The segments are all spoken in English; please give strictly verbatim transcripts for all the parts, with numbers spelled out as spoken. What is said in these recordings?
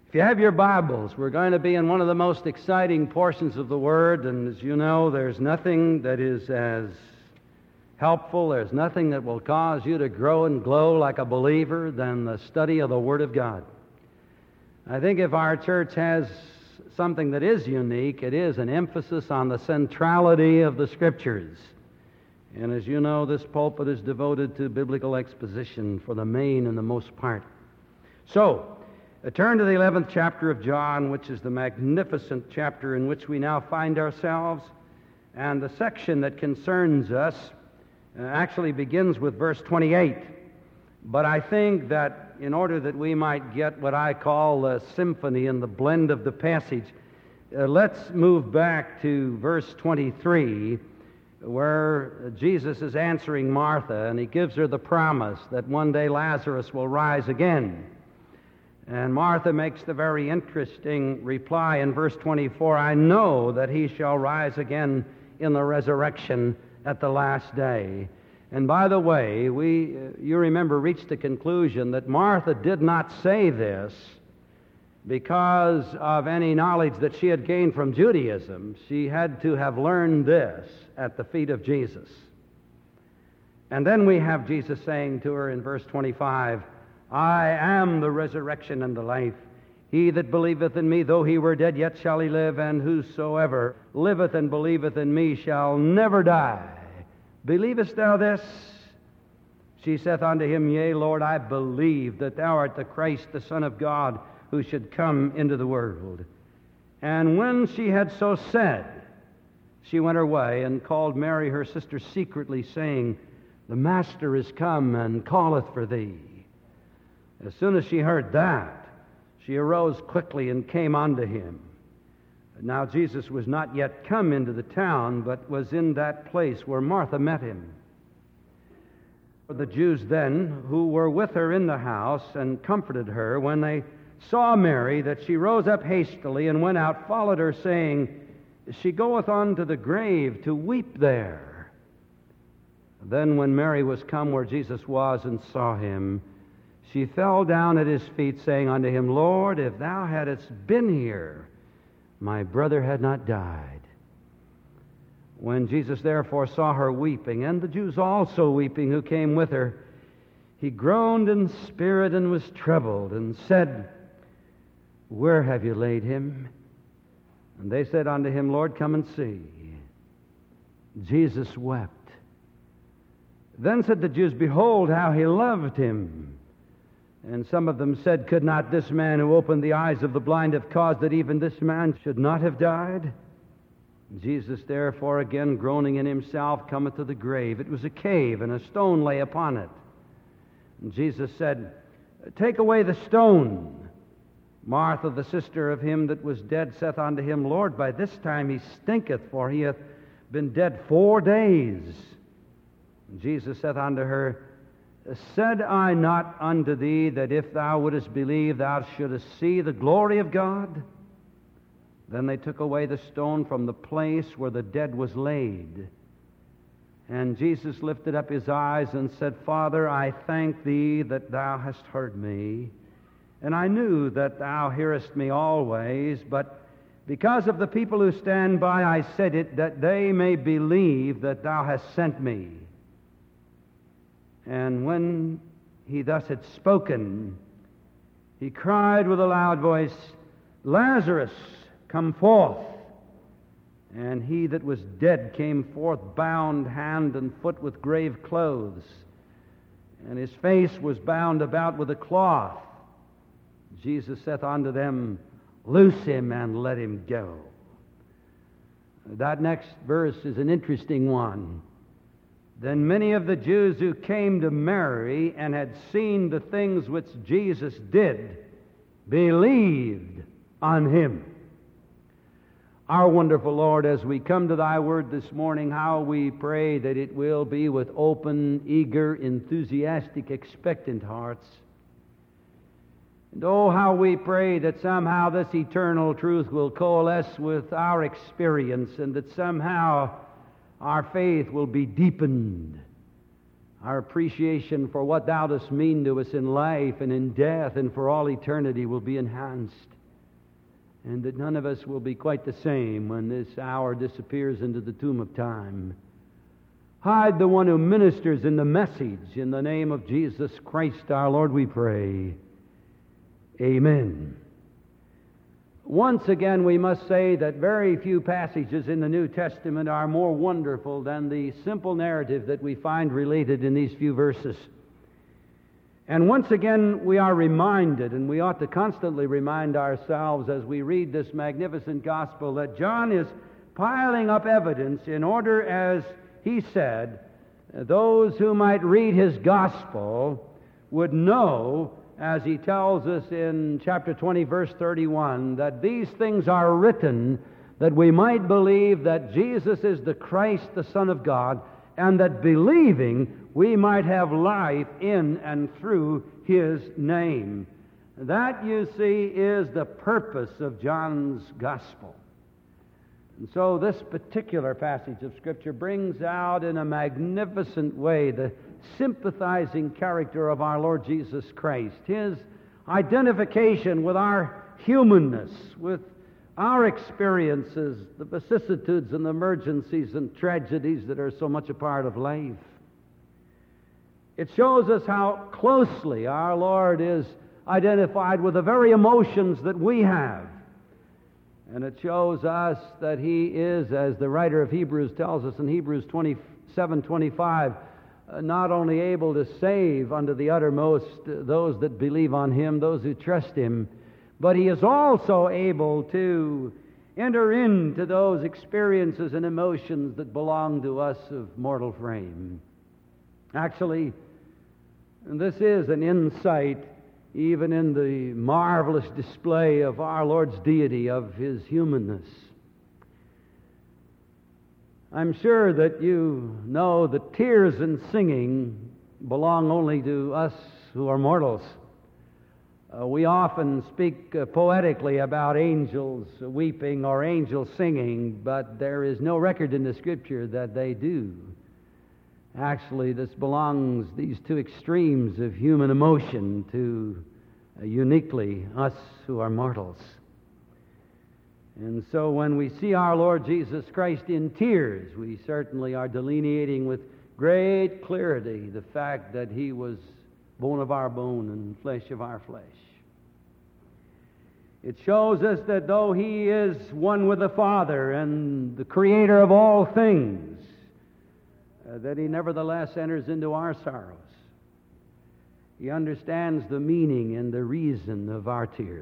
If you have your Bibles, we're going to be in one of the most exciting portions of the Word, and as you know, there's nothing that is as helpful, there's nothing that will cause you to grow and glow like a believer than the study of the Word of God. I think if our church has something that is unique, it is an emphasis on the centrality of the Scriptures. And as you know, this pulpit is devoted to biblical exposition for the main and the most part. So, Uh, turn to the eleventh chapter of John, which is the magnificent chapter in which we now find ourselves. And the section that concerns us uh, actually begins with verse twenty-eight. But I think that in order that we might get what I call the symphony and the blend of the passage, uh, let's move back to verse twenty-three, where Jesus is answering Martha, and he gives her the promise that one day Lazarus will rise again. And Martha makes the very interesting reply in verse twenty-four, I know that he shall rise again in the resurrection at the last day. And by the way, we, uh, you remember, reached the conclusion that Martha did not say this because of any knowledge that she had gained from Judaism. She had to have learned this at the feet of Jesus. And then we have Jesus saying to her in verse twenty-five, I am the resurrection and the life. He that believeth in me, though he were dead, yet shall he live, and whosoever liveth and believeth in me shall never die. Believest thou this? She saith unto him, Yea, Lord, I believe that thou art the Christ, the Son of God, who should come into the world. And when she had so said, she went her way and called Mary her sister secretly, saying, The Master is come and calleth for thee. As soon as she heard that, she arose quickly and came unto him. Now Jesus was not yet come into the town, but was in that place where Martha met him. The Jews then, who were with her in the house, and comforted her, when they saw Mary, that she rose up hastily and went out, followed her, saying, She goeth unto the grave to weep there. Then when Mary was come where Jesus was and saw him, she fell down at his feet, saying unto him, Lord, if thou hadst been here, my brother had not died. When Jesus therefore saw her weeping, and the Jews also weeping who came with her, he groaned in spirit and was troubled, and said, Where have you laid him? And they said unto him, Lord, come and see. Jesus wept. Then said the Jews, Behold, how he loved him. And some of them said, Could not this man who opened the eyes of the blind have caused that even this man should not have died? Jesus therefore, again groaning in himself, cometh to the grave. It was a cave, and a stone lay upon it. And Jesus said, Take away the stone. Martha, the sister of him that was dead, saith unto him, Lord, by this time he stinketh, for he hath been dead four days. And Jesus saith unto her, Said I not unto thee that if thou wouldest believe, thou shouldest see the glory of God? Then they took away the stone from the place where the dead was laid. And Jesus lifted up his eyes and said, Father, I thank thee that thou hast heard me. And I knew that thou hearest me always, but because of the people who stand by, I said it, that they may believe that thou hast sent me. And when he thus had spoken, he cried with a loud voice, Lazarus, come forth. And he that was dead came forth, bound hand and foot with grave clothes, and his face was bound about with a cloth. Jesus saith unto them, Loose him and let him go. That next verse is an interesting one. Then many of the Jews who came to Mary and had seen the things which Jesus did believed on him. Our wonderful Lord, as we come to thy word this morning, how we pray that it will be with open, eager, enthusiastic, expectant hearts. And oh, how we pray that somehow this eternal truth will coalesce with our experience, and that somehow our faith will be deepened. Our appreciation for what thou dost mean to us in life and in death and for all eternity will be enhanced. and that none of us will be quite the same when this hour disappears into the tomb of time. Hide the one who ministers in the message. In the name of Jesus Christ our Lord we pray. Amen. Once again, we must say that very few passages in the New Testament are more wonderful than the simple narrative that we find related in these few verses. And once again, we are reminded, and we ought to constantly remind ourselves as we read this magnificent gospel, that John is piling up evidence in order, as he said, those who might read his gospel would know, as he tells us in chapter twenty, verse thirty-one, that these things are written that we might believe that Jesus is the Christ, the Son of God, and that believing we might have life in and through his name. That, you see, is the purpose of John's gospel. And so this particular passage of Scripture brings out in a magnificent way the sympathizing character of our Lord Jesus Christ, his identification with our humanness, with our experiences, the vicissitudes and the emergencies and tragedies that are so much a part of life. It shows us how closely our Lord is identified with the very emotions that we have. And it shows us that he is, as the writer of Hebrews tells us in Hebrews twenty-seven twenty-five, uh, not only able to save unto the uttermost uh, those that believe on him, those who trust him, but he is also able to enter into those experiences and emotions that belong to us of mortal frame. Actually, this is an insight even in the marvelous display of our Lord's deity, of his humanness. I'm sure that you know that tears and singing belong only to us who are mortals. Uh, we often speak uh, poetically about angels weeping or angels singing, but there is no record in the Scripture that they do. Actually, this belongs, these two extremes of human emotion, to uh, uniquely us who are mortals. And so when we see our Lord Jesus Christ in tears, we certainly are delineating with great clarity the fact that he was bone of our bone and flesh of our flesh. It shows us that though he is one with the Father and the Creator of all things, uh, that he nevertheless enters into our sorrows. He understands the meaning and the reason of our tears.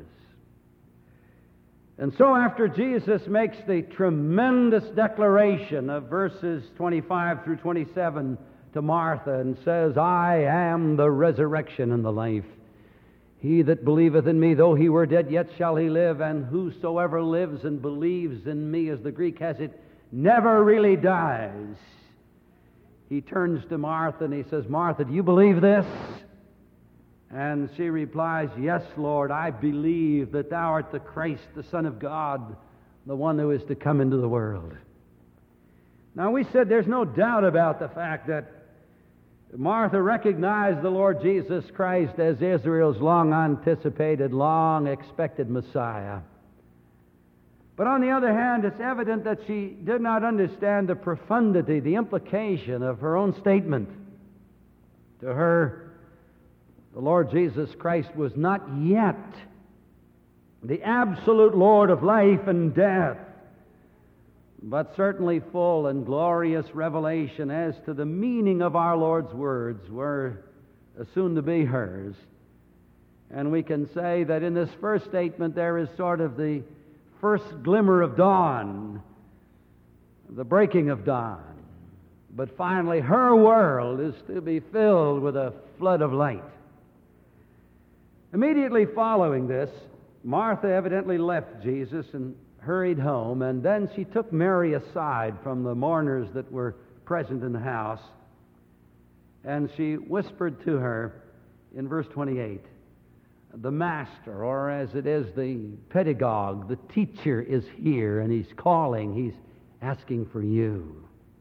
And so after Jesus makes the tremendous declaration of verses twenty-five through twenty-seven to Martha and says, I am the resurrection and the life. He that believeth in me, though he were dead, yet shall he live. And whosoever lives and believes in me, as the Greek has it, never really dies. He turns to Martha and he says, Martha, do you believe this? And she replies, yes, Lord, I believe that thou art the Christ, the Son of God, the one who is to come into the world. Now, we said there's no doubt about the fact that Martha recognized the Lord Jesus Christ as Israel's long-anticipated, long-expected Messiah. But on the other hand, it's evident that she did not understand the profundity, the implication of her own statement. To her, the Lord Jesus Christ was not yet the absolute Lord of life and death, but certainly full and glorious revelation as to the meaning of our Lord's words were soon to be hers. And we can say that in this first statement there is sort of the first glimmer of dawn, the breaking of dawn. But finally her world is to be filled with a flood of light. Immediately following this, Martha evidently left Jesus and hurried home, and then she took Mary aside from the mourners that were present in the house, and she whispered to her in verse twenty-eight, the Master, or as it is, the pedagogue, the teacher is here, and he's calling, he's asking for you.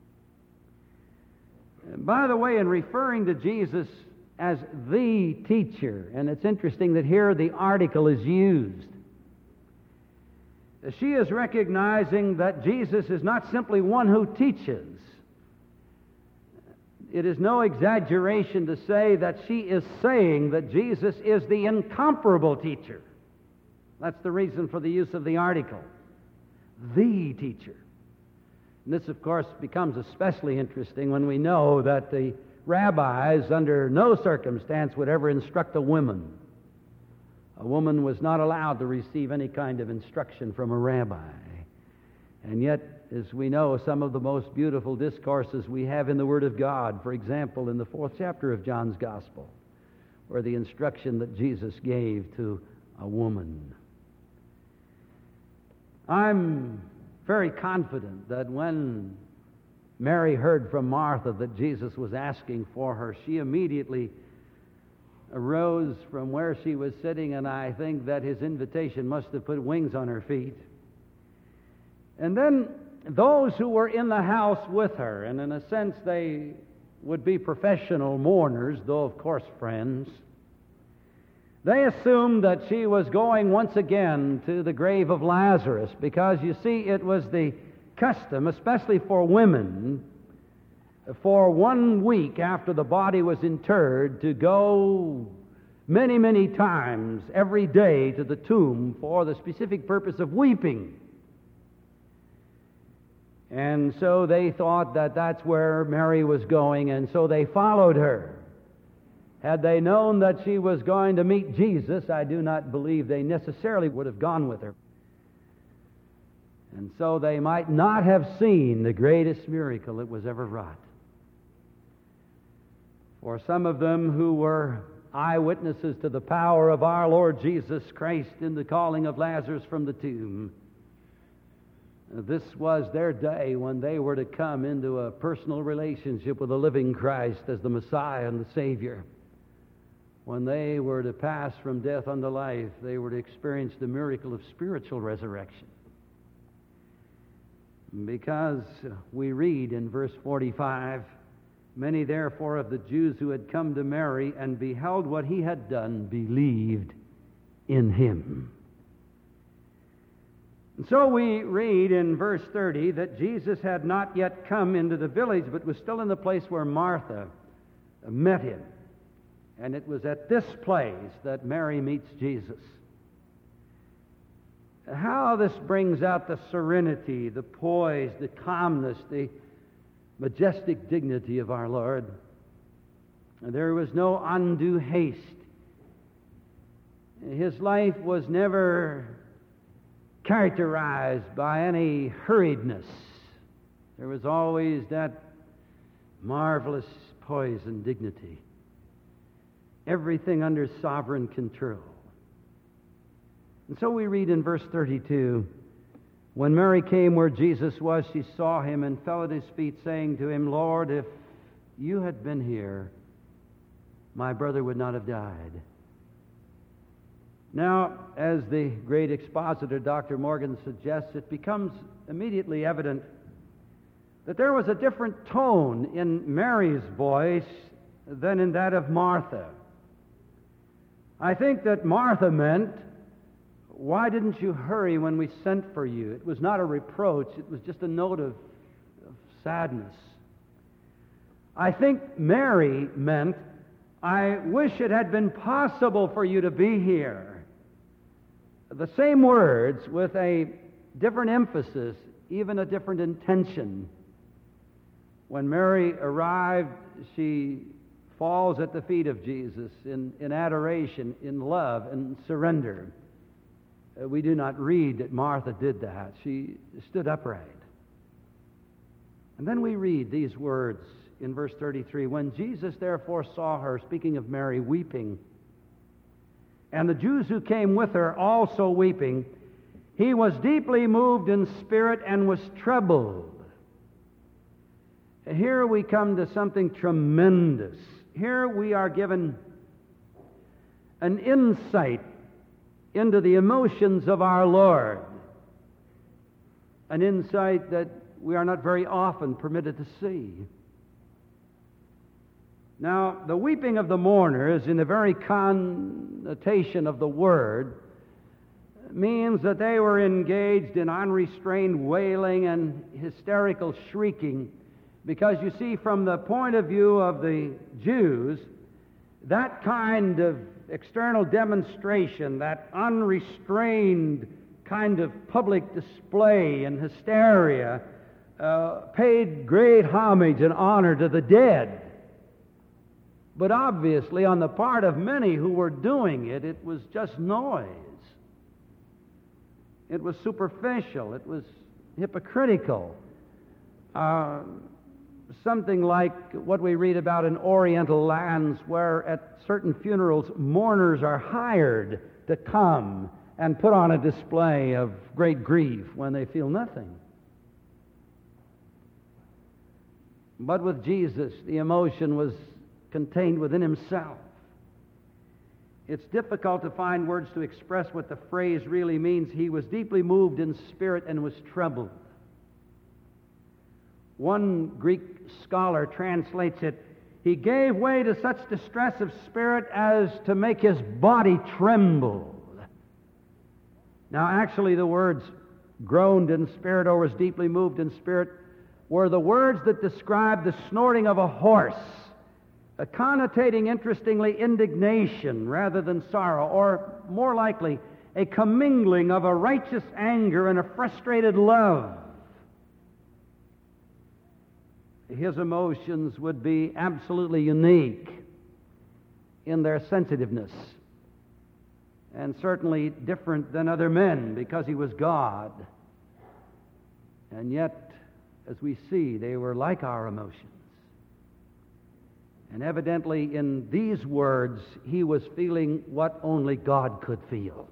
And by the way, in referring to Jesus as the teacher, and it's interesting that here the article is used. She is recognizing that Jesus is not simply one who teaches. It is no exaggeration to say that she is saying that Jesus is the incomparable teacher. That's the reason for the use of the article, the teacher. And this, of course, becomes especially interesting when we know that the rabbis, under no circumstance, would ever instruct a woman. A woman was not allowed to receive any kind of instruction from a rabbi. And yet, as we know, some of the most beautiful discourses we have in the Word of God, for example, in the fourth chapter of John's Gospel, were the instruction that Jesus gave to a woman. I'm very confident that when Mary heard from Martha that Jesus was asking for her, she immediately arose from where she was sitting, and I think that his invitation must have put wings on her feet. And then those who were in the house with her, and in a sense they would be professional mourners, though of course friends, they assumed that she was going once again to the grave of Lazarus, because you see, it was the custom, especially for women, for one week after the body was interred to go many, many times every day to the tomb for the specific purpose of weeping. And so they thought that that's where Mary was going, and so they followed her. Had they known that she was going to meet Jesus, I do not believe they necessarily would have gone with her. And so they might not have seen the greatest miracle that was ever wrought. For some of them who were eyewitnesses to the power of our Lord Jesus Christ in the calling of Lazarus from the tomb, this was their day when they were to come into a personal relationship with the living Christ as the Messiah and the Savior. When they were to pass from death unto life, they were to experience the miracle of spiritual resurrection. Because we read in verse forty-five, many therefore of the Jews who had come to Mary and beheld what he had done believed in him. And so we read in verse thirty that Jesus had not yet come into the village, but was still in the place where Martha met him. And it was at this place that Mary meets Jesus. How this brings out the serenity, the poise, the calmness, the majestic dignity of our Lord. There was no undue haste. His life was never characterized by any hurriedness. There was always that marvelous poise and dignity. Everything under sovereign control. And so we read in verse thirty-two, when Mary came where Jesus was, she saw him and fell at his feet, saying to him, Lord, if you had been here, my brother would not have died. Now, as the great expositor, Doctor Morgan, suggests, it becomes immediately evident that there was a different tone in Mary's voice than in that of Martha. I think that Martha meant, why didn't you hurry when we sent for you? It was not a reproach. It was just a note of, of sadness. I think Mary meant, I wish it had been possible for you to be here. The same words with a different emphasis, even a different intention. When Mary arrived, she falls at the feet of Jesus in, in adoration, in love, and surrender. Uh, we do not read that Martha did that. She stood upright. And then we read these words in verse thirty-three. When Jesus therefore saw her, speaking of Mary, weeping, and the Jews who came with her also weeping, he was deeply moved in spirit and was troubled. Here we come to something tremendous. Here we are given an insight into the emotions of our Lord, an insight that we are not very often permitted to see. Now, the weeping of the mourners, in the very connotation of the word, means that they were engaged in unrestrained wailing and hysterical shrieking, because you see, from the point of view of the Jews, that kind of external demonstration, that unrestrained kind of public display and hysteria, uh, paid great homage and honor to the dead. But obviously, on the part of many who were doing it, it was just noise. It was superficial. It was hypocritical. Uh, something like what we read about in Oriental lands, where at certain funerals, mourners are hired to come and put on a display of great grief when they feel nothing. But with Jesus, the emotion was contained within himself. It's difficult to find words to express what the phrase really means. He was deeply moved in spirit and was troubled. One Greek scholar translates it, he gave way to such distress of spirit as to make his body tremble. Now, actually, the words groaned in spirit or was deeply moved in spirit were the words that describe the snorting of a horse, a connotating, interestingly, indignation rather than sorrow, or more likely, a commingling of a righteous anger and a frustrated love. His emotions would be absolutely unique in their sensitiveness, and certainly different than other men because he was God. And yet, as we see, they were like our emotions. And evidently in these words, he was feeling what only God could feel.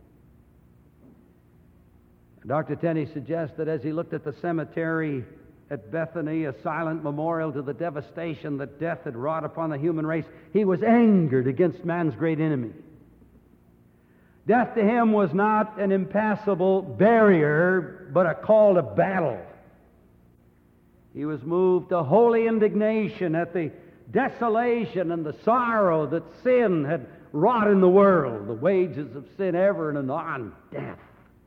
Doctor Tenney suggests that as he looked at the cemetery at Bethany, a silent memorial to the devastation that death had wrought upon the human race, he was angered against man's great enemy. Death to him was not an impassable barrier, but a call to battle. He was moved to holy indignation at the desolation and the sorrow that sin had wrought in the world, the wages of sin ever and anon, death.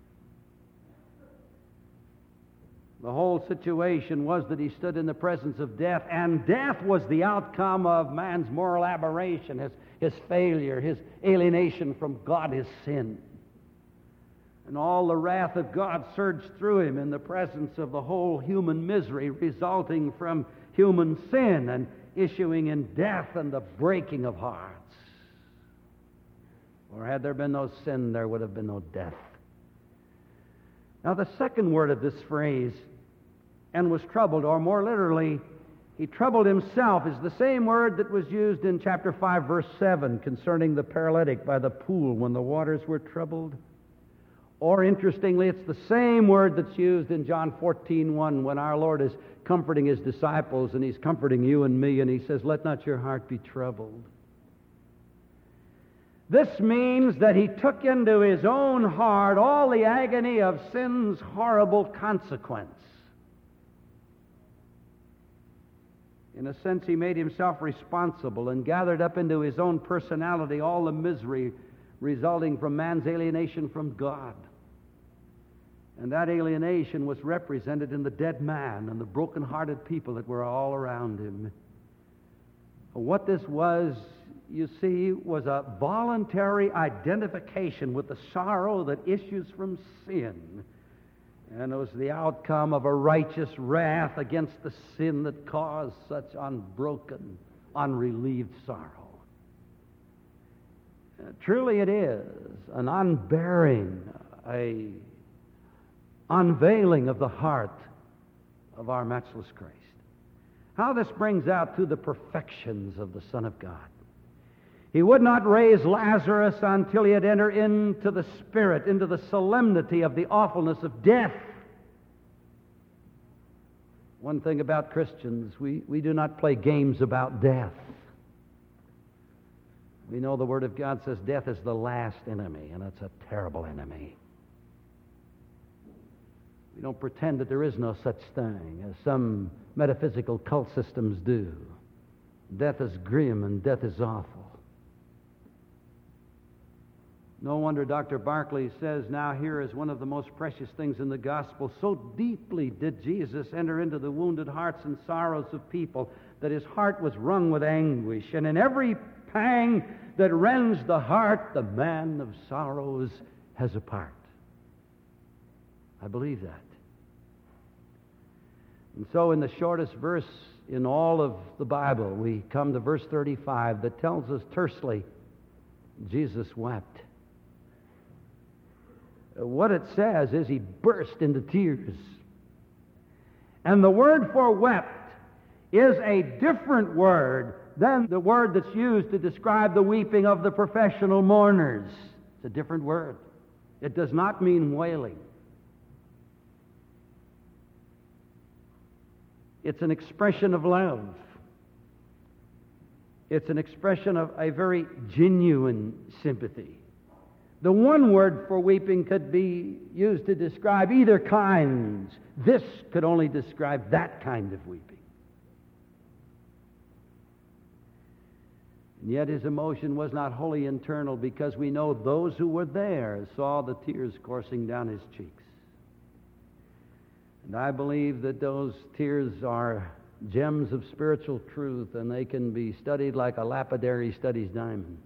The whole situation was that he stood in the presence of death, and death was the outcome of man's moral aberration, his, his failure, his alienation from God, his sin. And all the wrath of God surged through him in the presence of the whole human misery resulting from human sin and issuing in death and the breaking of hearts. For had there been no sin, there would have been no death. Now, the second word of this phrase, and was troubled, or more literally, he troubled himself, is the same word that was used in chapter five, verse seven, concerning the paralytic by the pool when the waters were troubled. Or, interestingly, it's the same word that's used in John fourteen one when our Lord is comforting his disciples, and he's comforting you and me, and he says, "Let not your heart be troubled." This means that he took into his own heart all the agony of sin's horrible consequence. In a sense, he made himself responsible and gathered up into his own personality all the misery resulting from man's alienation from God. And that alienation was represented in the dead man and the broken-hearted people that were all around him. What this was, you see, was a voluntary identification with the sorrow that issues from sin. And it was the outcome of a righteous wrath against the sin that caused such unbroken, unrelieved sorrow. Uh, truly it is an unbearing, a unveiling of the heart of our matchless Christ. How this brings out to the perfections of the Son of God. He would not raise Lazarus until he had entered into the spirit, into the solemnity of the awfulness of death. One thing about Christians, we, we do not play games about death. We know the Word of God says death is the last enemy, and it's a terrible enemy. We don't pretend that there is no such thing, as some metaphysical cult systems do. Death is grim and death is awful. No wonder Doctor Barclay says, now here is one of the most precious things in the gospel. So deeply did Jesus enter into the wounded hearts and sorrows of people that his heart was wrung with anguish. And in every pang that rends the heart, the man of sorrows has a part. I believe that. And so in the shortest verse in all of the Bible, we come to verse thirty-five that tells us tersely, Jesus wept. What it says is he burst into tears. And the word for wept is a different word than the word that's used to describe the weeping of the professional mourners. It's a different word. It does not mean wailing. It's an expression of love. It's an expression of a very genuine sympathy. The one word for weeping could be used to describe either kinds. This could only describe that kind of weeping. And yet his emotion was not wholly internal, because we know those who were there saw the tears coursing down his cheeks. And I believe that those tears are gems of spiritual truth, and they can be studied like a lapidary studies diamonds.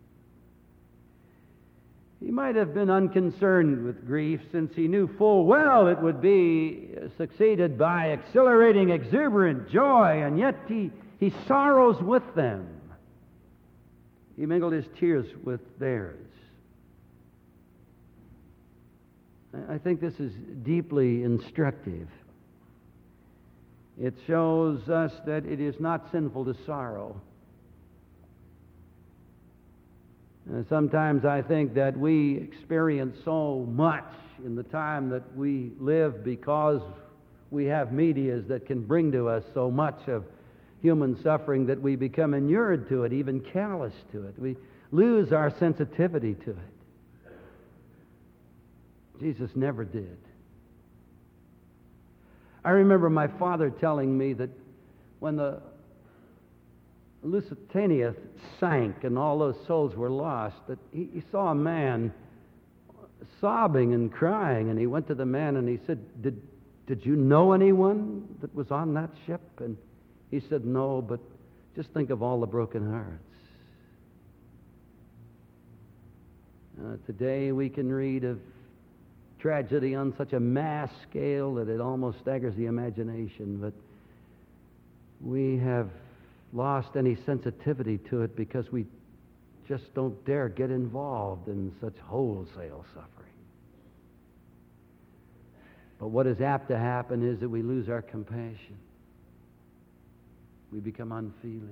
He might have been unconcerned with grief, since he knew full well it would be succeeded by exhilarating, exuberant joy, and yet he, he sorrows with them. He mingled his tears with theirs. I think this is deeply instructive. It shows us that it is not sinful to sorrow. Uh, sometimes I think that we experience so much in the time that we live because we have medias that can bring to us so much of human suffering that we become inured to it, even callous to it. We lose our sensitivity to it. Jesus never did. I remember my father telling me that when the Lusitania sank and all those souls were lost, that he, he saw a man sobbing and crying, and he went to the man and he said, did, did you know anyone that was on that ship? And he said, no, but just think of all the broken hearts. Uh, today we can read of tragedy on such a mass scale that it almost staggers the imagination, but we have lost any sensitivity to it because we just don't dare get involved in such wholesale suffering. But what is apt to happen is that we lose our compassion. We become unfeeling.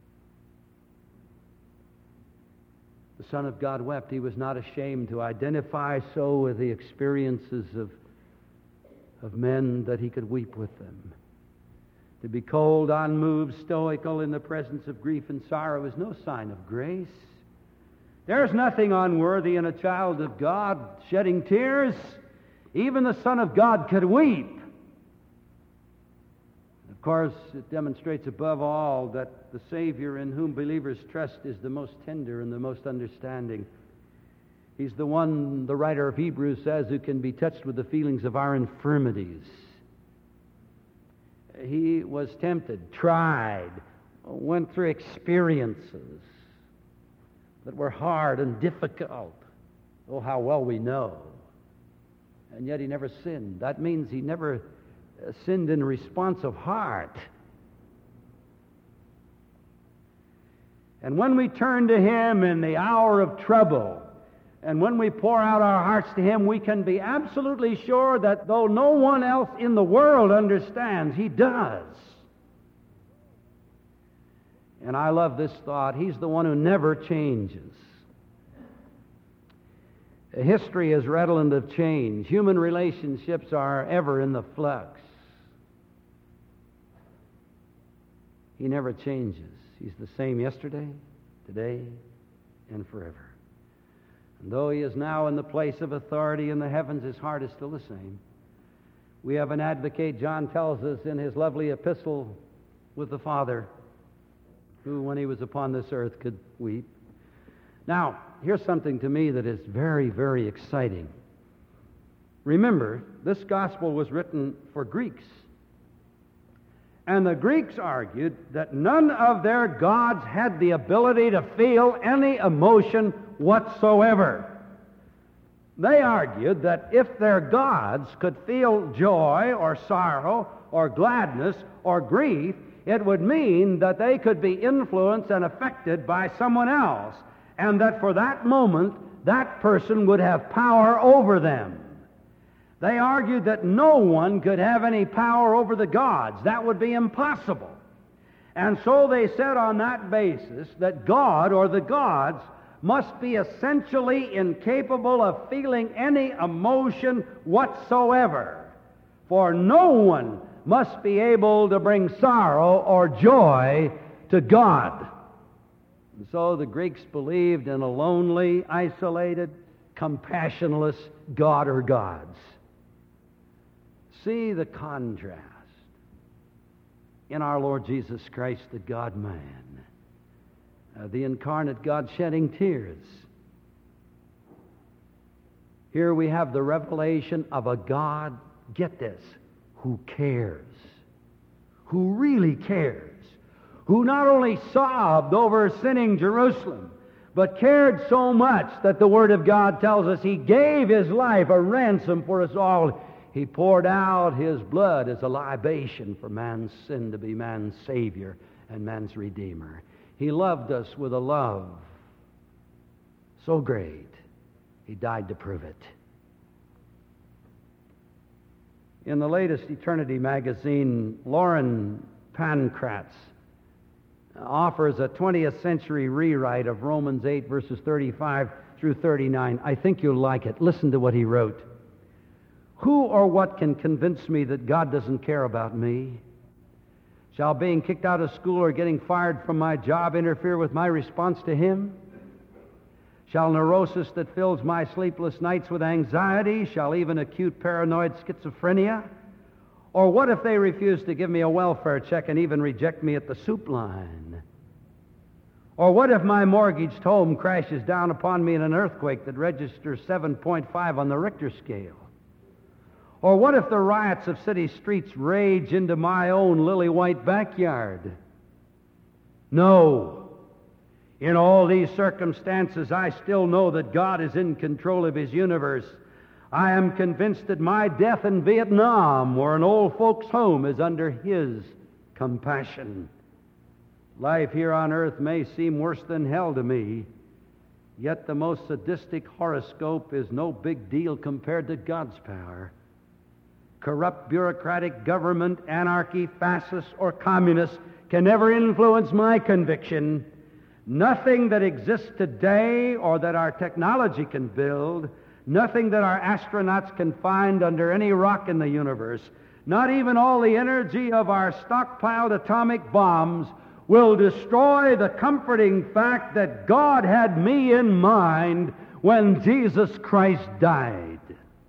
The Son of God wept. He was not ashamed to identify so with the experiences of, of men that he could weep with them. To be cold, unmoved, stoical in the presence of grief and sorrow is no sign of grace. There's nothing unworthy in a child of God shedding tears. Even the Son of God could weep. Of course, it demonstrates above all that the Savior in whom believers trust is the most tender and the most understanding. He's the one, the writer of Hebrews says, who can be touched with the feelings of our infirmities. He was tempted, tried, went through experiences that were hard and difficult. Oh, how well we know. And yet he never sinned. That means he never sinned in a responsive heart. And when we turn to him in the hour of trouble, and when we pour out our hearts to him, we can be absolutely sure that though no one else in the world understands, he does. And I love this thought. He's the one who never changes. History is redolent of change. Human relationships are ever in the flux. He never changes. He's the same yesterday, today, and forever. And though he is now in the place of authority in the heavens, his heart is still the same. We have an advocate, John tells us in his lovely epistle, with the Father, who, when he was upon this earth, could weep. Now, here's something to me that is very, very exciting. Remember, this gospel was written for Greeks. And the Greeks argued that none of their gods had the ability to feel any emotion whatsoever. They argued that if their gods could feel joy or sorrow or gladness or grief, it would mean that they could be influenced and affected by someone else, and that for that moment, that person would have power over them. They argued that no one could have any power over the gods. That would be impossible. And so they said on that basis that God or the gods must be essentially incapable of feeling any emotion whatsoever. For no one must be able to bring sorrow or joy to God. And so the Greeks believed in a lonely, isolated, compassionless God or gods. See the contrast in our Lord Jesus Christ, the God-man. Uh, the incarnate God shedding tears. Here we have the revelation of a God, get this, who cares, who really cares, who not only sobbed over sinning Jerusalem, but cared so much that the Word of God tells us He gave His life a ransom for us all. He poured out His blood as a libation for man's sin to be man's Savior and man's Redeemer. He loved us with a love so great, He died to prove it. In the latest Eternity magazine, Lauren Pankratz offers a twentieth century rewrite of Romans eight, verses thirty-five through thirty-nine. I think you'll like it. Listen to what he wrote. Who or what can convince me that God doesn't care about me? Shall being kicked out of school or getting fired from my job interfere with my response to Him? Shall neurosis that fills my sleepless nights with anxiety, shall even acute paranoid schizophrenia? Or what if they refuse to give me a welfare check and even reject me at the soup line? Or what if my mortgaged home crashes down upon me in an earthquake that registers seven point five on the Richter scale? Or what if the riots of city streets rage into my own lily-white backyard? No. In all these circumstances, I still know that God is in control of His universe. I am convinced that my death in Vietnam or an old folks' home is under His compassion. Life here on earth may seem worse than hell to me, yet the most sadistic horoscope is no big deal compared to God's power. Corrupt bureaucratic government, anarchy, fascists, or communists can never influence my conviction. Nothing that exists today or that our technology can build, nothing that our astronauts can find under any rock in the universe, not even all the energy of our stockpiled atomic bombs will destroy the comforting fact that God had me in mind when Jesus Christ died.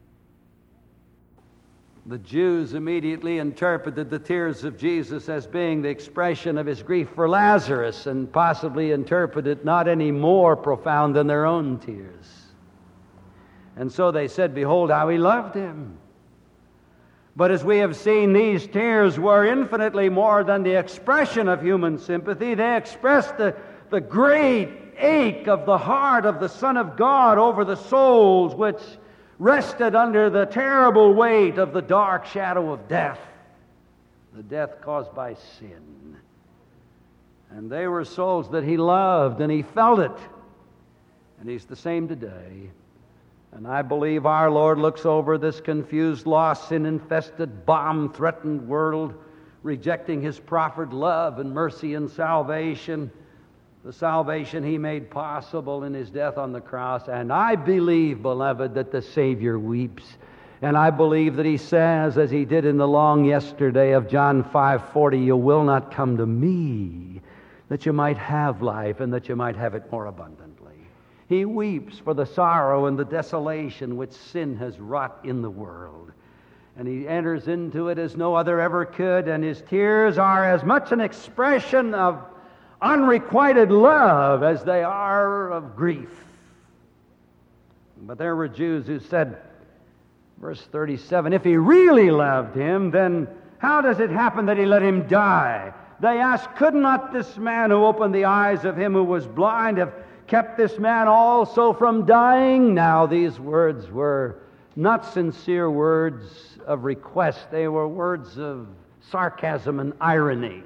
The Jews immediately interpreted the tears of Jesus as being the expression of His grief for Lazarus, and possibly interpreted not any more profound than their own tears. And so they said, behold how He loved him. But as we have seen, these tears were infinitely more than the expression of human sympathy. They expressed the, the great ache of the heart of the Son of God over the souls which rested under the terrible weight of the dark shadow of death, the death caused by sin. And they were souls that He loved, and He felt it. And He's the same today. And I believe our Lord looks over this confused, lost, sin-infested, bomb-threatened world, rejecting His proffered love and mercy and salvation, the salvation He made possible in His death on the cross. And I believe, beloved, that the Savior weeps. And I believe that He says, as He did in the long yesterday of John five forty, you will not come to me, that you might have life and that you might have it more abundantly. He weeps for the sorrow and the desolation which sin has wrought in the world. And He enters into it as no other ever could, and His tears are as much an expression of, unrequited love as they are of grief. But there were Jews who said, verse thirty-seven, if he really loved him, then how does it happen that he let him die? They asked, could not this man who opened the eyes of him who was blind have kept this man also from dying? Now these words were not sincere words of request. They were words of sarcasm and irony.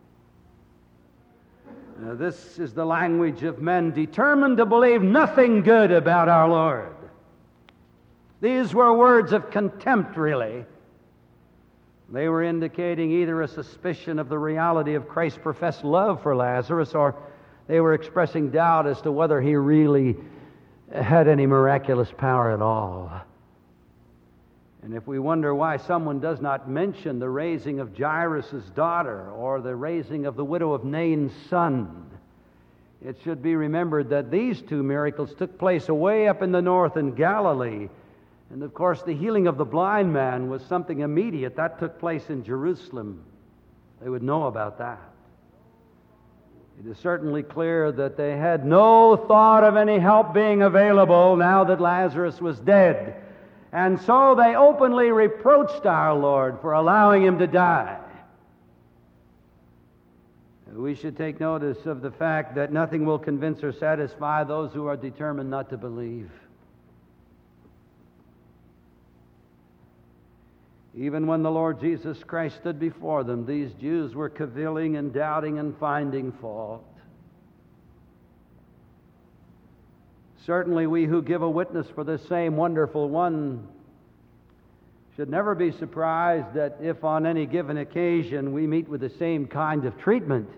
Now, this is the language of men determined to believe nothing good about our Lord. These were words of contempt, really. They were indicating either a suspicion of the reality of Christ's professed love for Lazarus, or they were expressing doubt as to whether he really had any miraculous power at all. And if we wonder why someone does not mention the raising of Jairus' daughter or the raising of the widow of Nain's son, it should be remembered that these two miracles took place away up in the north in Galilee. And of course, the healing of the blind man was something immediate. That took place in Jerusalem. They would know about that. It is certainly clear that they had no thought of any help being available now that Lazarus was dead. And so they openly reproached our Lord for allowing him to die. We should take notice of the fact that nothing will convince or satisfy those who are determined not to believe. Even when the Lord Jesus Christ stood before them, these Jews were cavilling and doubting and finding fault. Certainly we who give a witness for this same wonderful one should never be surprised that if on any given occasion we meet with the same kind of treatment.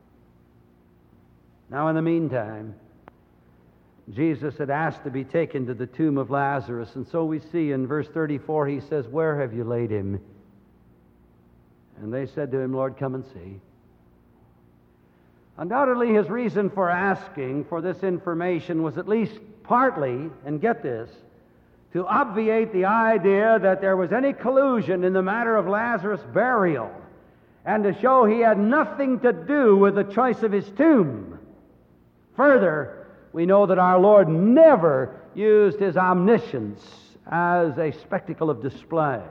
Now, in the meantime, Jesus had asked to be taken to the tomb of Lazarus, and so we see in verse thirty-four, he says, where have you laid him? And they said to him, Lord, come and see. Undoubtedly, his reason for asking for this information was at least partly, and get this, to obviate the idea that there was any collusion in the matter of Lazarus' burial, and to show he had nothing to do with the choice of his tomb. Further, we know that our Lord never used his omniscience as a spectacle of display.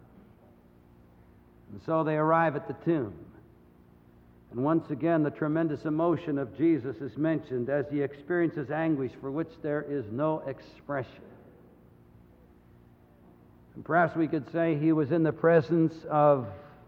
And so they arrive at the tomb. And once again, the tremendous emotion of Jesus is mentioned as he experiences anguish for which there is no expression. And perhaps we could say he was in the presence of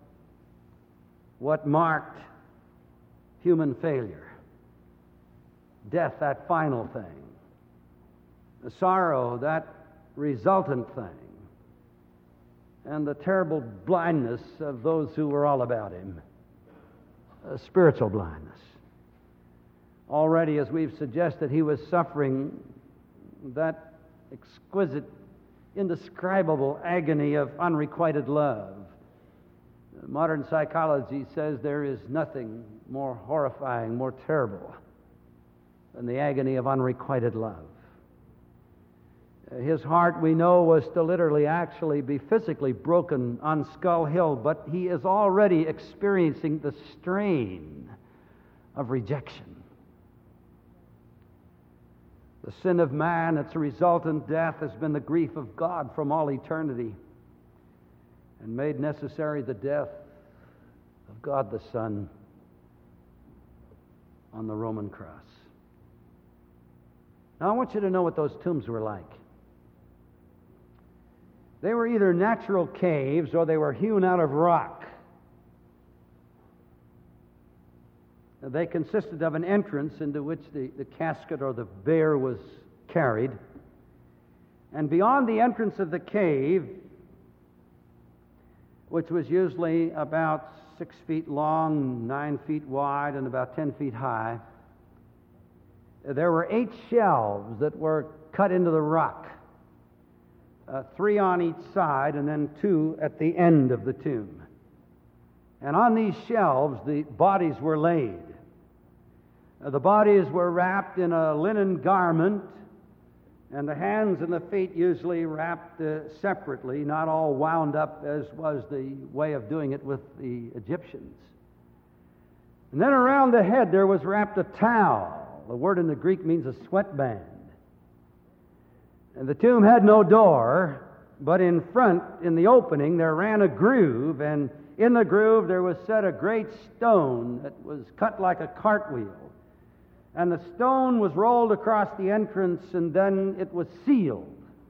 what marked human failure. Death, that final thing. The sorrow, that resultant thing. And the terrible blindness of those who were all about him. A spiritual blindness. Already, as we've suggested, he was suffering that exquisite, indescribable agony of unrequited love. Modern psychology says there is nothing more horrifying, more terrible than the agony of unrequited love. His heart, we know, was to literally actually be physically broken on Skull Hill, but he is already experiencing the strain of rejection. The sin of man, its resultant death, has been the grief of God from all eternity, and made necessary the death of God the Son on the Roman cross. Now, I want you to know what those tombs were like. They were either natural caves or they were hewn out of rock. They consisted of an entrance into which the, the casket or the bier was carried. And beyond the entrance of the cave, which was usually about six feet long, nine feet wide, and about ten feet high, there were eight shelves that were cut into the rock, uh, three on each side and then two at the end of the tomb. And on these shelves, the bodies were laid. Uh, the bodies were wrapped in a linen garment, and the hands and the feet usually wrapped uh, separately, not all wound up as was the way of doing it with the Egyptians. And then around the head there was wrapped a towel. The word in the Greek means a sweatband. And the tomb had no door, but in front, in the opening, there ran a groove, and in the groove there was set a great stone that was cut like a cartwheel. And the stone was rolled across the entrance, and then it was sealed.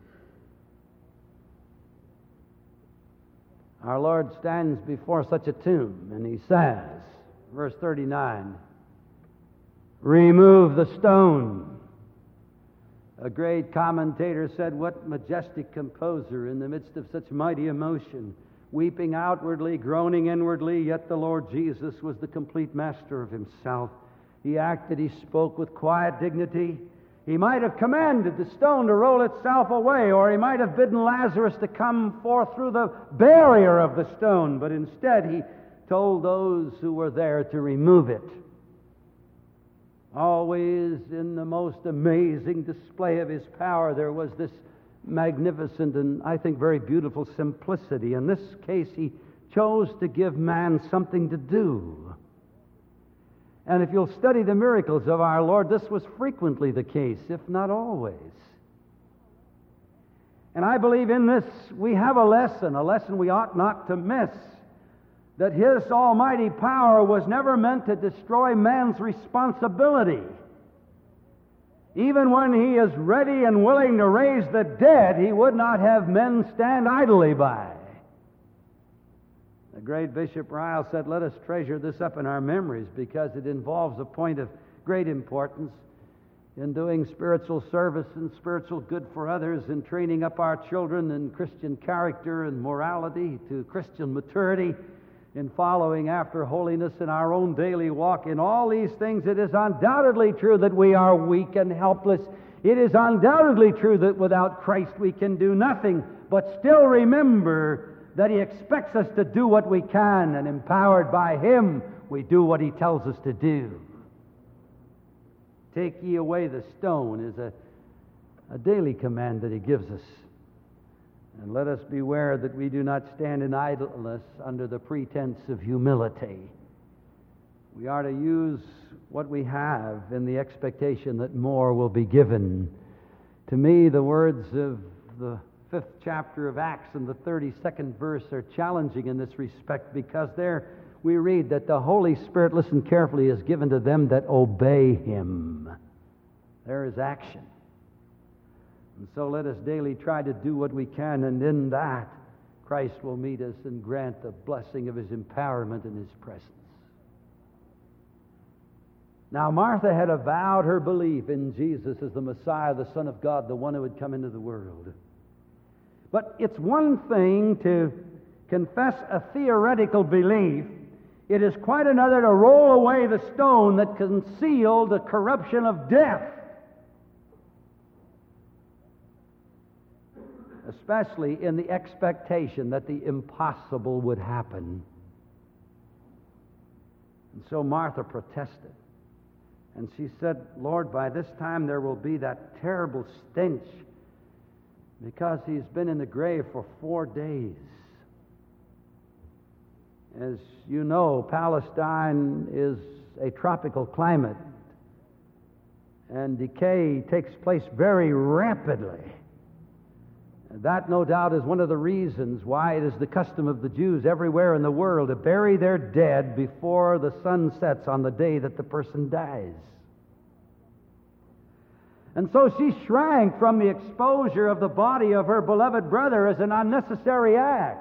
Our Lord stands before such a tomb, and he says, verse thirty-nine, "Remove the stone." A great commentator said, "What majestic composer in the midst of such mighty emotion, weeping outwardly, groaning inwardly, yet the Lord Jesus was the complete master of himself. He acted, he spoke with quiet dignity. He might have commanded the stone to roll itself away, or he might have bidden Lazarus to come forth through the barrier of the stone, but instead he told those who were there to remove it." Always in the most amazing display of his power, there was this magnificent and, I think, very beautiful simplicity. In this case, he chose to give man something to do. And if you'll study the miracles of our Lord, this was frequently the case, if not always. And I believe in this we have a lesson, a lesson we ought not to miss, that his almighty power was never meant to destroy man's responsibility. Even when he is ready and willing to raise the dead, he would not have men stand idly by. The great Bishop Ryle said, "Let us treasure this up in our memories, because it involves a point of great importance in doing spiritual service and spiritual good for others, in training up our children in Christian character and morality to Christian maturity, in following after holiness in our own daily walk. In all these things, it is undoubtedly true that we are weak and helpless. It is undoubtedly true that without Christ we can do nothing, but still remember that he expects us to do what we can, and empowered by him, we do what he tells us to do. Take ye away the stone is a, a daily command that he gives us. And let us beware that we do not stand in idleness under the pretense of humility. We are to use what we have in the expectation that more will be given. To me, the words of the fifth chapter of Acts and the thirty-second verse are challenging in this respect, because there we read that the Holy Spirit, listen carefully, is given to them that obey him. There is action. And so let us daily try to do what we can, and in that Christ will meet us and grant the blessing of his empowerment in his presence. Now, Martha had avowed her belief in Jesus as the Messiah, the Son of God, the one who had come into the world. But it's one thing to confess a theoretical belief. It is quite another to roll away the stone that concealed the corruption of death, especially in the expectation that the impossible would happen. And so Martha protested. And she said, "Lord, by this time there will be that terrible stench, because he's been in the grave for four days." As you know, Palestine is a tropical climate, and decay takes place very rapidly. And that, no doubt, is one of the reasons why it is the custom of the Jews everywhere in the world to bury their dead before the sun sets on the day that the person dies. And so she shrank from the exposure of the body of her beloved brother as an unnecessary act.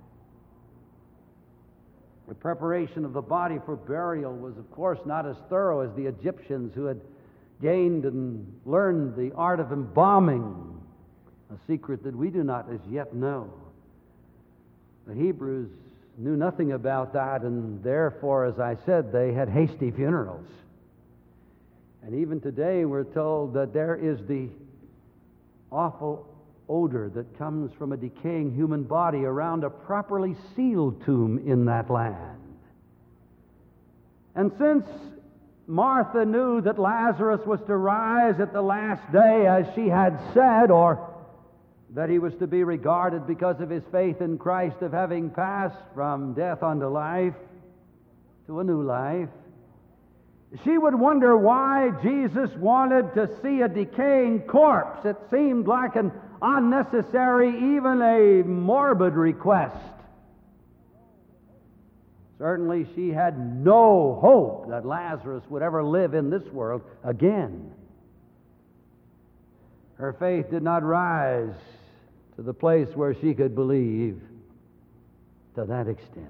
The preparation of the body for burial was, of course, not as thorough as the Egyptians, who had gained and learned the art of embalming, a secret that we do not as yet know. The Hebrews knew nothing about that, and therefore, as I said, they had hasty funerals. And even today we're told that there is the awful odor that comes from a decaying human body around a properly sealed tomb in that land. And since Martha knew that Lazarus was to rise at the last day, as she had said, or that he was to be regarded because of his faith in Christ of having passed from death unto life to a new life, She would wonder why Jesus wanted to see a decaying corpse. It seemed like an unnecessary, even a morbid request. Certainly she had no hope that Lazarus would ever live in this world again. Her faith did not rise to the place where she could believe to that extent.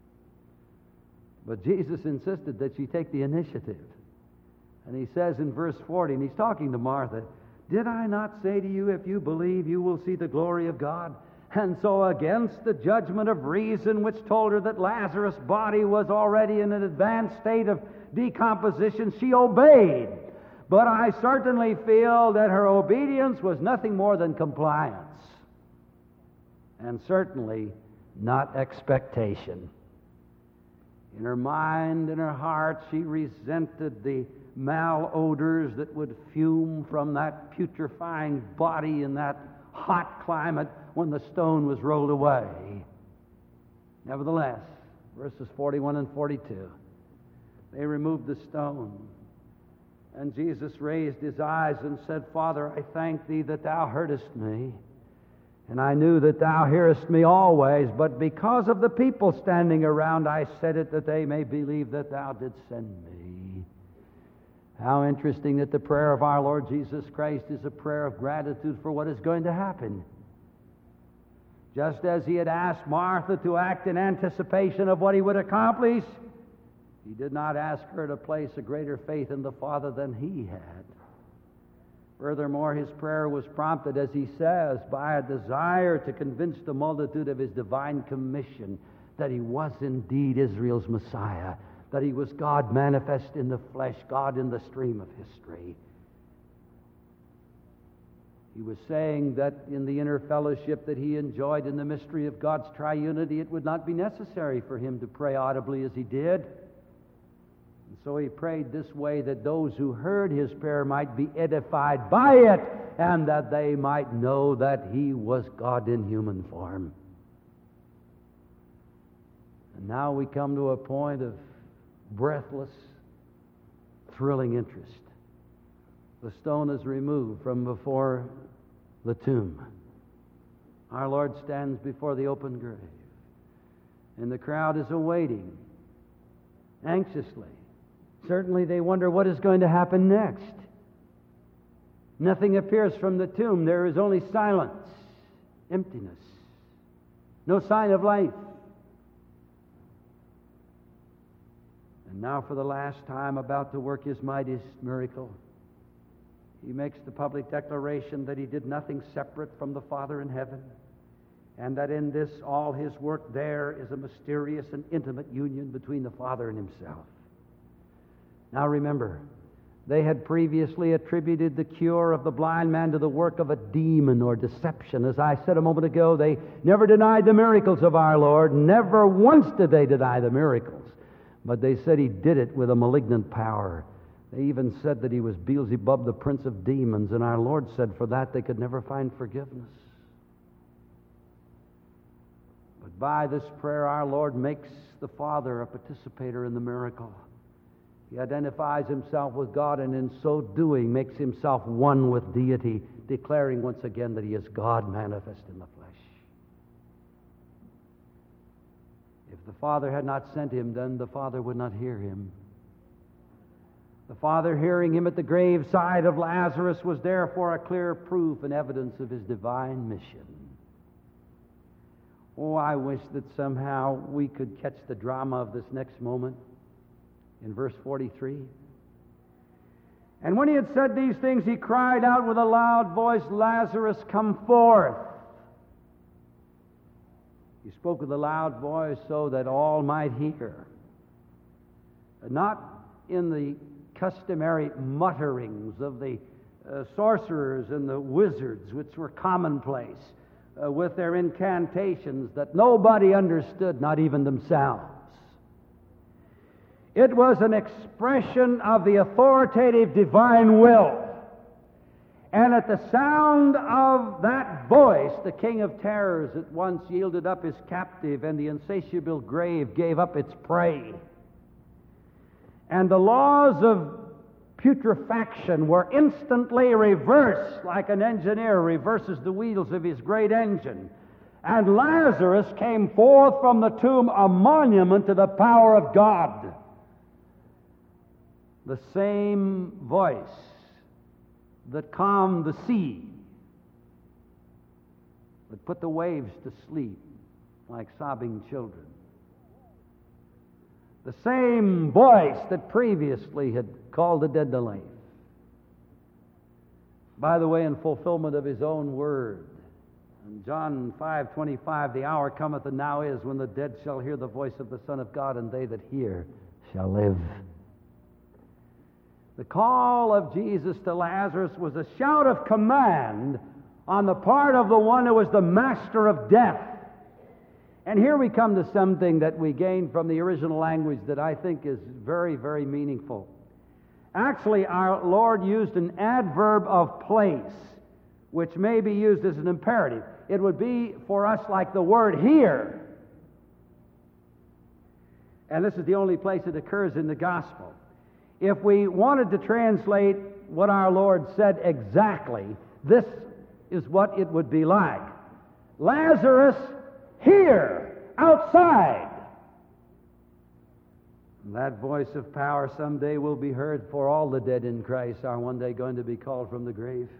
But Jesus insisted that she take the initiative. And he says in verse forty, and he's talking to Martha, "Did I not say to you, if you believe, you will see the glory of God?" And so against the judgment of reason, which told her that Lazarus' body was already in an advanced state of decomposition, she obeyed. But I certainly feel that her obedience was nothing more than compliance, and certainly not expectation. In her mind and her heart, she resented the malodors that would fume from that putrefying body in that hot climate when the stone was rolled away. Nevertheless, verses forty-one and forty-two, they removed the stone. And Jesus raised his eyes and said, "Father, I thank thee that thou heardest me. And I knew that thou hearest me always, but because of the people standing around, I said it that they may believe that thou didst send me." How interesting that the prayer of our Lord Jesus Christ is a prayer of gratitude for what is going to happen. Just as he had asked Martha to act in anticipation of what he would accomplish, he did not ask her to place a greater faith in the Father than he had. Furthermore, his prayer was prompted, as he says, by a desire to convince the multitude of his divine commission, that he was indeed Israel's Messiah, that he was God manifest in the flesh, God in the stream of history. He was saying that in the inner fellowship that he enjoyed in the mystery of God's triunity, it would not be necessary for him to pray audibly as he did. And so he prayed this way, that those who heard his prayer might be edified by it, and that they might know that he was God in human form. And now we come to a point of breathless, thrilling interest. The stone is removed from before the tomb. Our Lord stands before the open grave, and the crowd is awaiting anxiously. Certainly they wonder what is going to happen next. Nothing appears from the tomb. There is only silence, emptiness, no sign of life. And now, for the last time, about to work his mightiest miracle, he makes the public declaration that he did nothing separate from the Father in heaven, and that in this all his work there is a mysterious and intimate union between the Father and himself. Now remember, they had previously attributed the cure of the blind man to the work of a demon or deception. As I said a moment ago, they never denied the miracles of our Lord. Never once did they deny the miracles. But they said he did it with a malignant power. They even said that he was Beelzebub, the prince of demons, and our Lord said for that they could never find forgiveness. But by this prayer, our Lord makes the Father a participator in the miracle. He identifies himself with God, and in so doing makes himself one with deity, declaring once again that he is God manifest in the flesh. If the Father had not sent him, then the Father would not hear him. The Father hearing him at the graveside of Lazarus was therefore a clear proof and evidence of his divine mission. Oh, I wish that somehow we could catch the drama of this next moment. In verse forty-three, "And when he had said these things, he cried out with a loud voice, 'Lazarus, come forth.'" He spoke with a loud voice so that all might hear. Not in the customary mutterings of the uh, sorcerers and the wizards, which were commonplace uh, with their incantations that nobody understood, not even themselves. It was an expression of the authoritative divine will. And at the sound of that voice, the king of terrors at once yielded up his captive, and the insatiable grave gave up its prey. And the laws of putrefaction were instantly reversed, like an engineer reverses the wheels of his great engine. And Lazarus came forth from the tomb a monument to the power of God. The same voice that calmed the sea, that put the waves to sleep like sobbing children. The same voice that previously had called the dead to life. By the way, in fulfillment of his own word, in John five twenty-five, the hour cometh and now is when the dead shall hear the voice of the Son of God, and they that hear shall live. The call of Jesus to Lazarus was a shout of command on the part of the one who was the master of death. And here we come to something that we gain from the original language that I think is very, very meaningful. Actually, our Lord used an adverb of place, which may be used as an imperative. It would be for us like the word here. And this is the only place it occurs in the gospel. If we wanted to translate what our Lord said exactly, this is what it would be like. Lazarus, here, outside. And that voice of power someday will be heard, for all the dead in Christ are one day going to be called from the grave.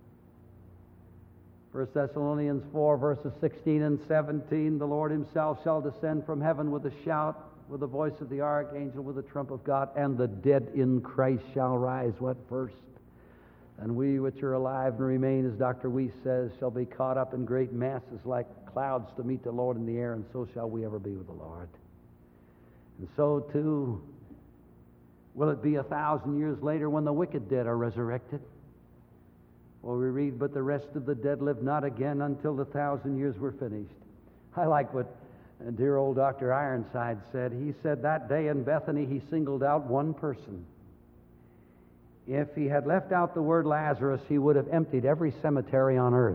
First Thessalonians four, verses sixteen and seventeen, the Lord himself shall descend from heaven with a shout, with the voice of the archangel, with the trump of God, and the dead in Christ shall rise, what first? And we which are alive and remain, as Doctor Weiss says, shall be caught up in great masses like clouds to meet the Lord in the air, and so shall we ever be with the Lord. And so, too, will it be a thousand years later when the wicked dead are resurrected? Well, we read, but the rest of the dead live not again until the thousand years were finished. I like what dear old Doctor Ironside said. He said that day in Bethany he singled out one person. If he had left out the word Lazarus, he would have emptied every cemetery on earth.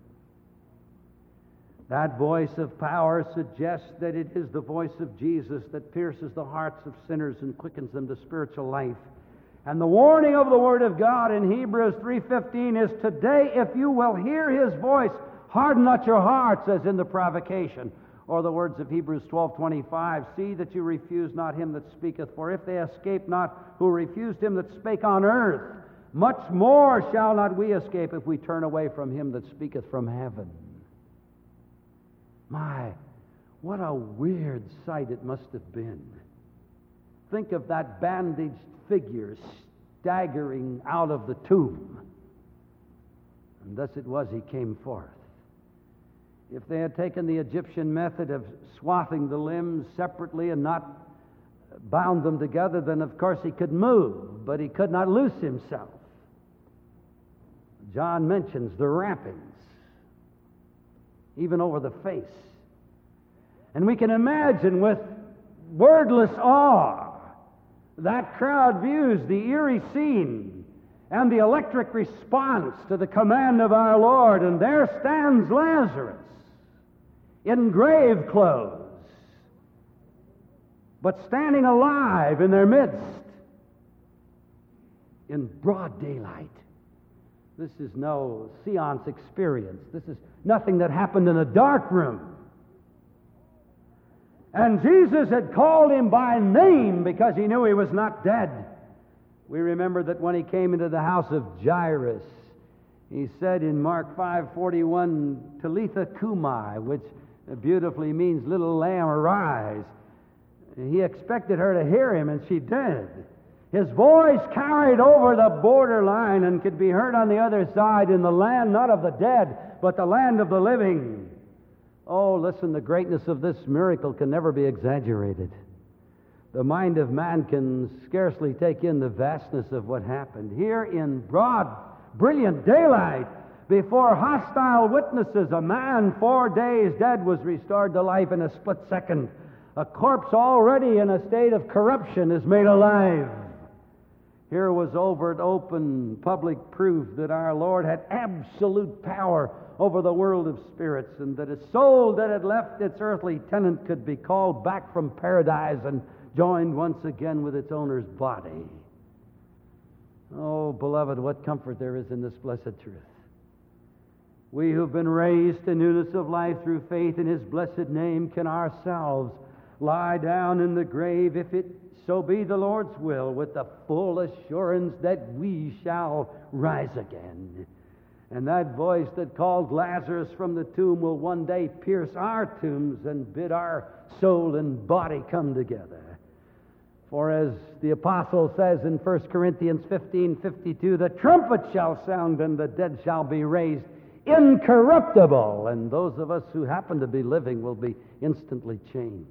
That voice of power suggests that it is the voice of Jesus that pierces the hearts of sinners and quickens them to spiritual life. And the warning of the Word of God in Hebrews three fifteen is, today if you will hear His voice, harden not your hearts as in the provocation. Or the words of Hebrews twelve twenty-five, see that you refuse not him that speaketh, for if they escape not who refused him that spake on earth, much more shall not we escape if we turn away from him that speaketh from heaven. My, what a weird sight it must have been. Think of that bandaged figure staggering out of the tomb. And thus it was he came forth. If they had taken the Egyptian method of swathing the limbs separately and not bound them together, then of course he could move, but he could not loose himself. John mentions the wrappings, even over the face. And we can imagine with wordless awe that crowd views the eerie scene and the electric response to the command of our Lord, and there stands Lazarus in grave clothes, but standing alive in their midst in broad daylight. This is no seance experience. This is nothing that happened in a dark room. And Jesus had called him by name because he knew he was not dead. We remember that when he came into the house of Jairus, he said in Mark five forty-one, Talitha Kumai, which beautifully means, little lamb, arise. He expected her to hear him, and she did. His voice carried over the borderline and could be heard on the other side in the land not of the dead, but the land of the living. Oh, listen, the greatness of this miracle can never be exaggerated. The mind of man can scarcely take in the vastness of what happened. Here in broad, brilliant daylight, before hostile witnesses, a man four days dead was restored to life in a split second. A corpse already in a state of corruption is made alive. Here was overt, open, public proof that our Lord had absolute power over the world of spirits, and that a soul that had left its earthly tenant could be called back from paradise and joined once again with its owner's body. Oh, beloved, what comfort there is in this blessed truth. We who've been raised to newness of life through faith in His blessed name can ourselves lie down in the grave, if it so be the Lord's will, with the full assurance that we shall rise again. And that voice that called Lazarus from the tomb will one day pierce our tombs and bid our soul and body come together. For as the apostle says in First Corinthians fifteen fifty-two, the trumpet shall sound and the dead shall be raised incorruptible, and those of us who happen to be living will be instantly changed.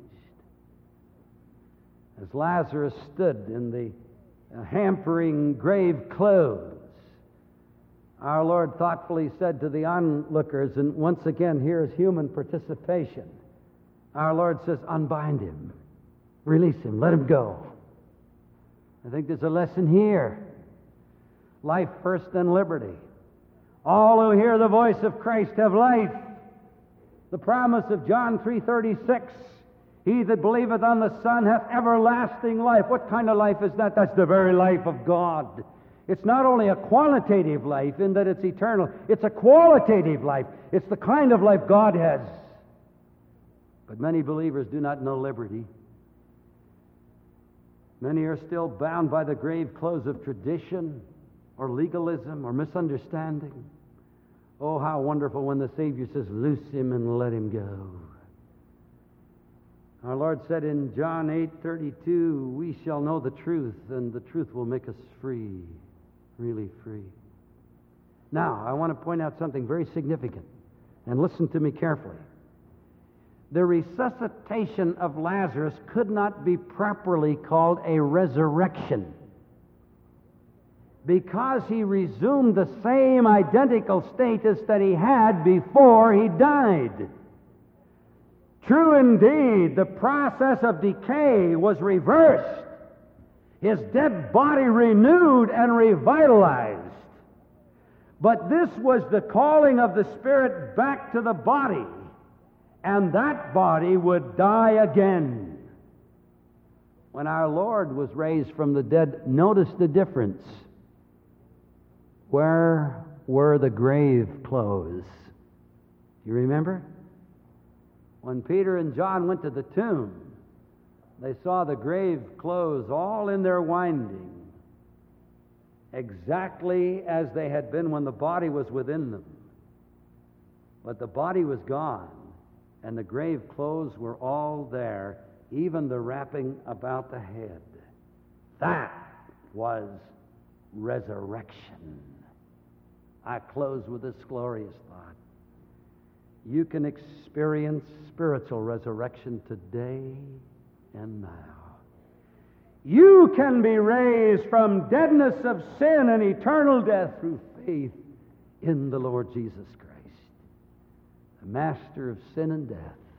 As Lazarus stood in the uh, hampering grave clothes, our Lord thoughtfully said to the onlookers, and once again here's human participation. Our Lord says, unbind him, release him, let him go. I think there's a lesson here. Life first, then liberty. All who hear the voice of Christ have life. The promise of John three thirty-six, he that believeth on the Son hath everlasting life. What kind of life is that? That's the very life of God. It's not only a quantitative life in that it's eternal, it's a qualitative life. It's the kind of life God has. But many believers do not know liberty. Many are still bound by the grave clothes of tradition or legalism or misunderstanding. Oh, how wonderful when the Savior says, loose him and let him go. Our Lord said in John eight thirty-two, we shall know the truth, and the truth will make us free, really free. Now, I want to point out something very significant, and listen to me carefully. The resuscitation of Lazarus could not be properly called a resurrection, because he resumed the same identical status that he had before he died. True indeed, the process of decay was reversed, his dead body renewed and revitalized. But this was the calling of the Spirit back to the body, and that body would die again. When our Lord was raised from the dead, notice the difference. Where were the grave clothes? You remember? When Peter and John went to the tomb, they saw the grave clothes all in their winding, exactly as they had been when the body was within them. But the body was gone, and the grave clothes were all there, even the wrapping about the head. That was resurrection. I close with this glorious thought. You can experience spiritual resurrection today and now. You can be raised from deadness of sin and eternal death through faith in the Lord Jesus Christ, the master of sin and death,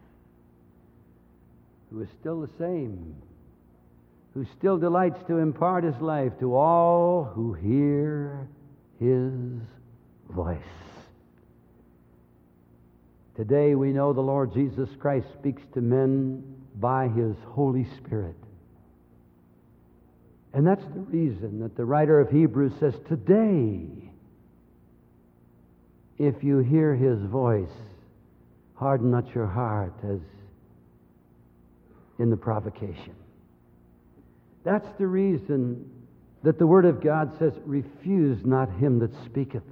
who is still the same, who still delights to impart his life to all who hear his voice. Today we know the Lord Jesus Christ speaks to men by his Holy Spirit. And that's the reason that the writer of Hebrews says, today, if you hear his voice, harden not your heart as in the provocation. That's the reason that the Word of God says, refuse not him that speaketh.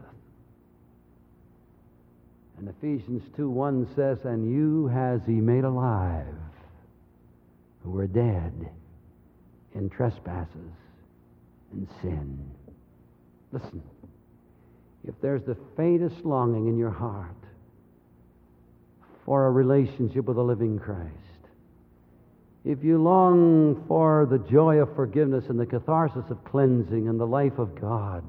And Ephesians two one says, and you has he made alive, who were dead in trespasses and sin. Listen, if there's the faintest longing in your heart for a relationship with the living Christ, if you long for the joy of forgiveness and the catharsis of cleansing and the life of God,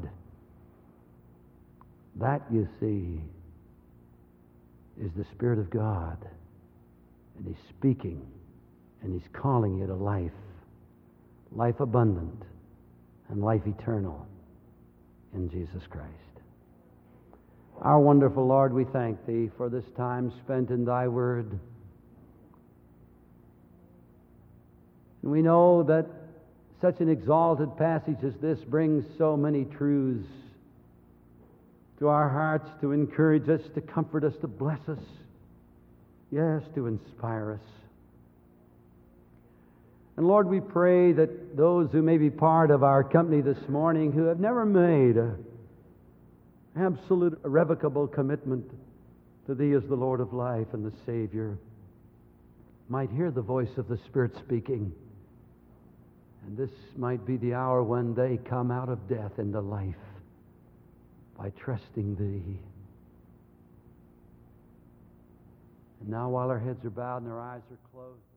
that, you see, is the Spirit of God. And he's speaking, and he's calling you to life, life abundant, and life eternal in Jesus Christ. Our wonderful Lord, we thank thee for this time spent in thy word. And we know that such an exalted passage as this brings so many truths to our hearts to encourage us, to comfort us, to bless us, yes, to inspire us. And Lord, we pray that those who may be part of our company this morning who have never made an absolute irrevocable commitment to Thee as the Lord of life and the Savior might hear the voice of the Spirit speaking. And this might be the hour when they come out of death into life by trusting Thee. And now while our heads are bowed and our eyes are closed,